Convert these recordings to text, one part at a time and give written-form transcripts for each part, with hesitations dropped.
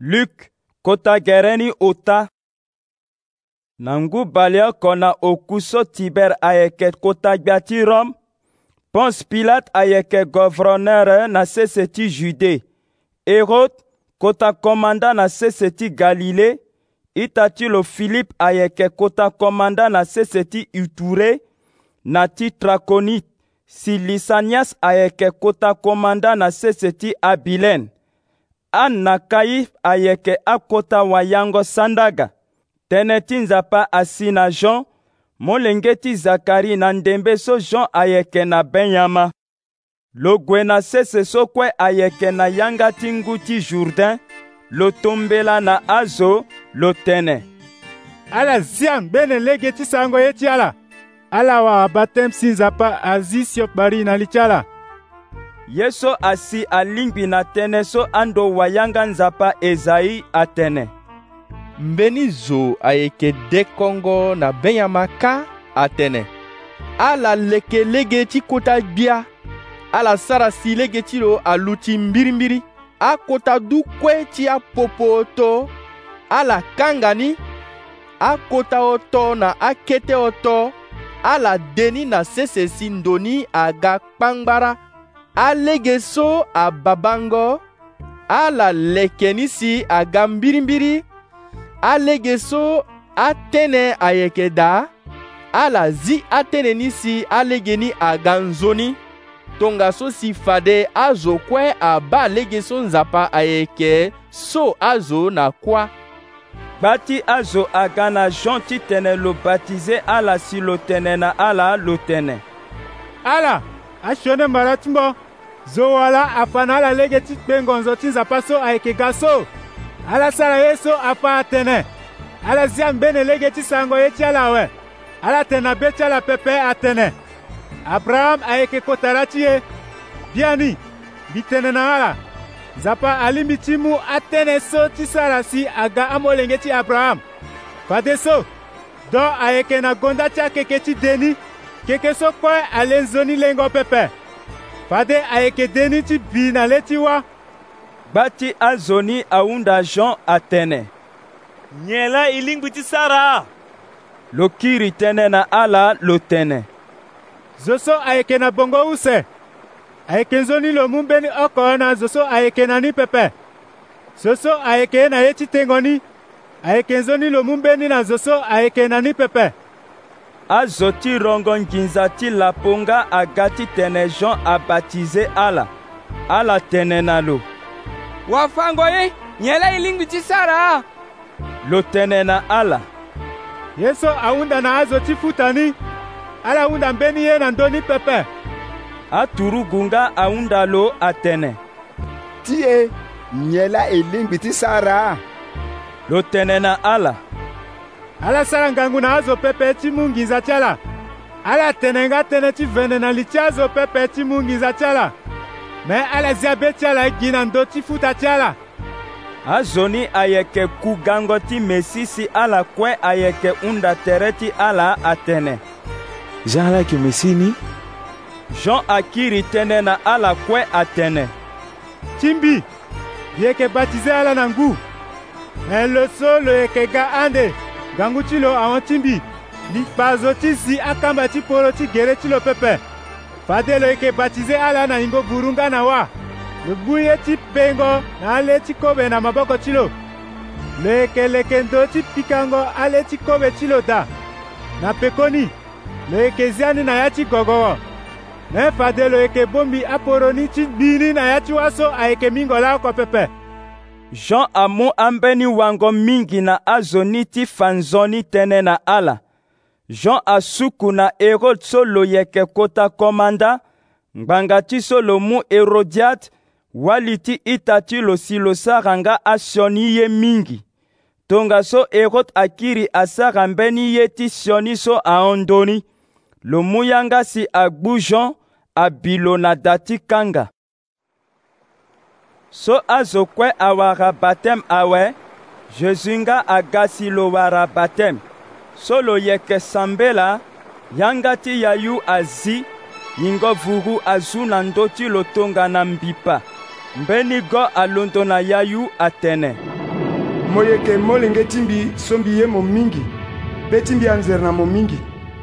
Luc kota gereni ota. Nangu balia kona okuso Tiber ayeke kota gbati Rome. Ponce Pilate ayeke gouverneur na sese ti Jude. Hérode kota komanda na sese ti Galilée. Ita ti lo Philippe ayeke kota komanda na sese ti Iture na ti Trakonite. Si Lisanias ayeke kota komanda na sese ti Abilene. Na Kaif ayeke akota wayango sandaga. Tene ti nzapa asi na Jean, molenge ti Zakari na ndembe so Jean ayeke na Benyama. Lo gue na sese so kue ayeke na yanga ti ngu ti Jourdain, lo tombela na azo lo tene. Ala ziang bene lege ti sango ye ti ala. Ala wa batem si nzapa azi siok bari na li ti ala. Yeso asi alingbi na tene so ando wayanga nzapa Ezai atene. Mbeni zo ayeke dekongo na Benyama ka atene. Ala leke lege ti kota gbia. Ala sara si lege ti lo alu ti mbirimbiri. A kota du kue ti apopo to. Ala kangani. A kota oto na akete oto. Ala deni na sese si ndoni aga kpangbara. A lege so a babango. Ala lekeni si aga mbirimbiri. A lege so a tene ayeke da. Ala zi a tene ni si a lege ni aga nzoni. Tonga so si fade a zo kue a ba lege so nzapa ayeke so a zo na kwa. Bati azo aga na Jean ti tene lo baptize ala si lo tene na ala lo tene. Ala, a shone mbara timbo. Zo wala afana ala lege ti kpengonzo ti nzapa so ayeke ga so. Ala sara ye so afa atene. Ala ziang bene lege ti sango ye ti ala we. Ala tena be ti ala pepe atene. Abraham ayeke kotara ti ye. Biani, bi tene na ala. Nzapa alimbi ti mu atene so ti sara si aga amolenge ti Abraham. Fade so, do ayeke na gonda ti akeke ti deni. Keke so kue ale nzoni lengo pepe. Fade ayeke deni ti bi na le ti wa. Bati azoni aunda Jean atene. Nyela ilingbi ti sara. Lo kiri tene na ala lo tene. Zoso ayeke na bongo use. Ayeke nzoni lo mu mbeni oko na zoso ayeke na ni pepe. Zoso ayeke na ye ti tengoni. Ayeke nzoni lo mu mbeni na zoso ayeke na ni pepe. Azo ti rongo nginza ti laponga aga ti tene Jean abaptize ala. Ala tene na lo. Wafango ye, nyela ilingbi ti sara. Lo tene na ala. Yeso aunda na azo ti futani. Ala unda mbeni ye na ndoni pepe. Aturu gunga aunda lo atene. Tie, nyela ilingbi ti sara. Lo tene na ala. Ala sara ngangu na azo pepe ti mu nginza ti ala. Ala tene nga tene ti vene na li ti azo pepe ti mu nginza ti ala. Me ala zia be ti ala gi na ndo ti futa ti ala. Azoni ayeke ku gango ti mesi si ala kue ayeke unda tere ti ala atene. Jean ala yeke mesi ni? Jean akiri tene na ala kue atene. Timbi, yeke baptize ala na ngu. Me lo so lo yeke ga ande. Gangu ti lo awon timbi. Li kpazo ti si akamba ti poro ti gere ti lo pepe. Fade lo yeke baptize ala na hingo burunga na wa. Lo buye ti pengo na ale ti kobe na maboko ti lo. Lo yeke leke ndo ti pikango ale ti kobe ti lo da. Na pekoni, lo yeke ziani na ya ti gogowo. Me fade lo yeke bombi aporoni ti bini na ya ti waso ayeke mingola oko pepe. Jean amu ambeni wango mingi na azoni ti fanzoni tene na ala. Jean asuku na Hérode so lo yeke kota komanda. Ngbanga ti so lo mu Hérodiade. Wali ti ita ti lo si lo sara nga asioni ye mingi. Tonga so Hérode akiri asara mbeni ye ti sioni so aondoni. Lo mu yanga si agbu Jean abilo na dati kanga. So azo kue awara batem awe. Jésus nga agasi lo wara batem. So lo yeke sambela. Yanga ti yayu azi. Yingo vuru azu na ndoti lo tonga na mbipa. Mbeni go alondo na yayu atene. mo yeke molenge ti mbi so mbi ye mo mingi mpe ti mbi anzere na mo mingi.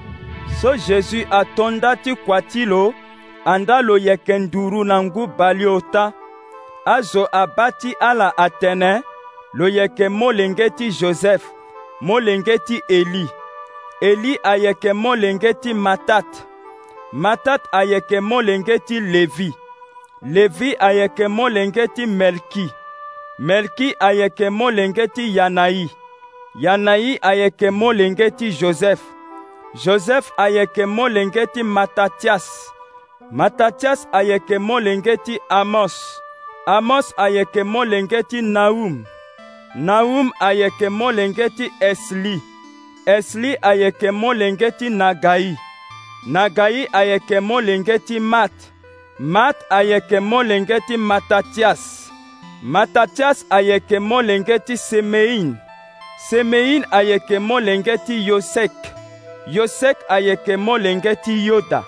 So Jésus atonda ti kuati lo anda lo yeke nduru na ngu bali ota azo aba ti ala atene lo yeke molenge ti Joseph molenge ti Eli. Eli ayeke molenge ti Matat. Matat ayeke molenge ti Levi. Levi ayeke molenge ti Melki. Melki ayeke molenge ti Yanayi. Yanayi ayeke molenge ti Joseph. Joseph ayeke molenge ti Matatias. Matatias ayeke molenge ti Amos. Amos ayeke molenge ti Naum. Naum ayeke molenge ti Esli. Esli ayeke molenge ti Nagai. Nagai ayeke molenge ti Mat. Mat ayeke molenge ti Matatias. Matatias ayeke molenge ti Semein. Semein ayeke molenge ti Yosek. Yosek ayeke molenge ti Yoda.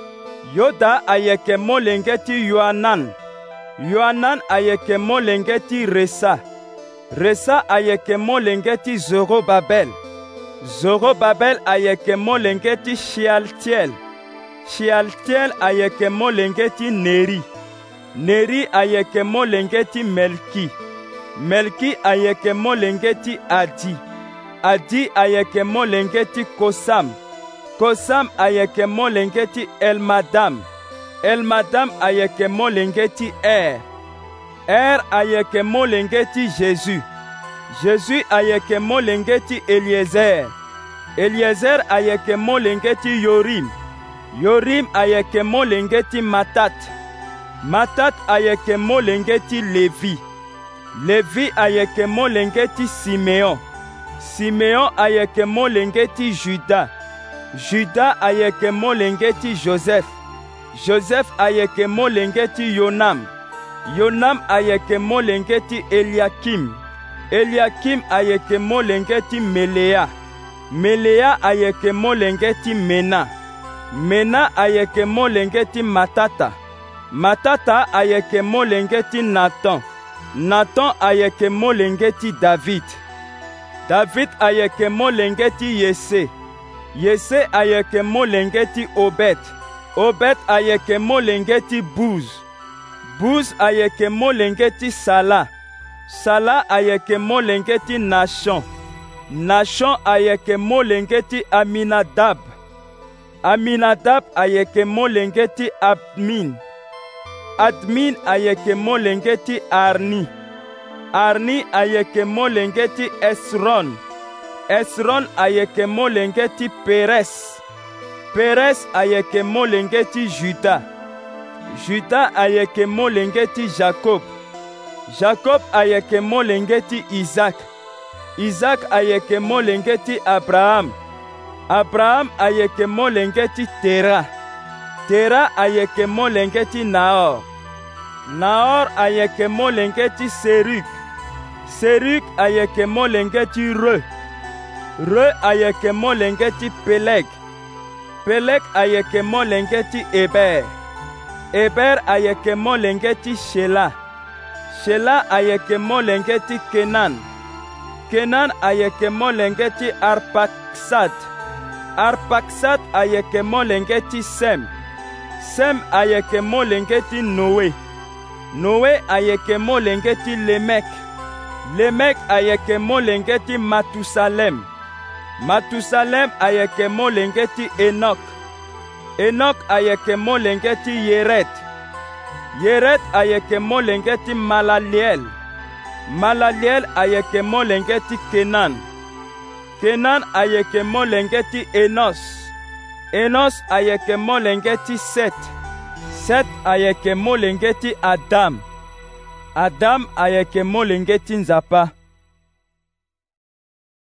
Yoda ayeke molenge ti Yohanan. Yohanan ayeke molenge ti Resa. Resa ayeke molenge ti Zorobabel. Zorobabel ayeke molenge ti Shealtiel. Shealtiel ayeke molenge ti Neri. Neri ayeke molenge ti Melki. Melki ayeke molenge ti Adi. Adi ayeke molenge ti Kosam. Kosam ayeke molenge ti Elmadam. Elmadam ayeke molenge ti Er. Er ayeke molenge ti Jésus. Jésus ayeke molenge ti Eliezer. Eliezer ayeke molenge ti Yorim. Yorim ayeke molenge ti Matat. Matat ayeke molenge ti Levi. Levi ayeke molenge ti Simeon. Simeon ayeke molenge ti Juda. Juda ayeke molenge ti Joseph. Joseph ayeke molenge ti Yonam. Yonam ayeke molenge ti Eliakim. Eliakim ayeke molenge ti Melea. Melea ayeke molenge ti Mena. Mena ayeke molenge ti Matata. Matata ayeke molenge ti Natan. Natan ayeke molenge ti David. David ayeke molenge ti Yese. Yese ayeke molenge ti Obed. Obed ayeke molenge ti Buz. Buz ayeke molenge ti Sala. Sala ayeke molenge ti Nashon. Nashon ayeke molenge ti Aminadab. Aminadab ayeke molenge ti Admin. Admin ayeke molenge ti Arni. Arni ayeke molenge ti Esron. Esron ayeke molenge ti Peres. Peres ayeke molenge ti Juda. Juda ayeke molenge ti Jacob. Jacob ayeke molenge ti Isaac. Isaac ayeke molenge ti Abraham. Abraham ayeke molenge ti Tera. Tera ayeke molenge ti Nahor. Nahor ayeke molenge ti Seruk. Seruk ayeke molenge ti Re. Re ayeke molenge ti Peleg. Peleg ayeke molenge ti Eber. Eber ayeke molenge ti Shela. Shela ayeke molenge ti Kenan. Kenan ayeke molenge ti Arpaksad. Arpaksad ayeke molenge ti Sem. Sem ayeke molenge ti Noe. Noe ayeke molenge ti Lemek. Lemek ayeke molenge ti Matusalem. Matusalem ayeke molenge ti Enok. Enok ayeke molenge ti Yeret. Yeret ayeke molenge ti Malaliel. Malaliel ayeke molenge ti Kenan. Kenan ayeke molenge ti Enos. Enos ayeke molenge ti Set. Set ayeke molenge ti Adam. Adam ayeke molenge ti nzapa.